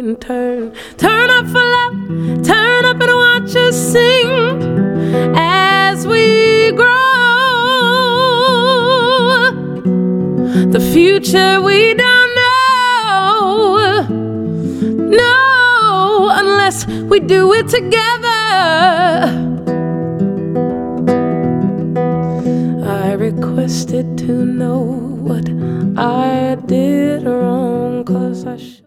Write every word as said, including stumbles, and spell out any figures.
and turn. Turn up for love, turn up and watch us sing as we grow. The future we don't know, no, unless we do it together. I requested to know what I did wrong, 'cause I should.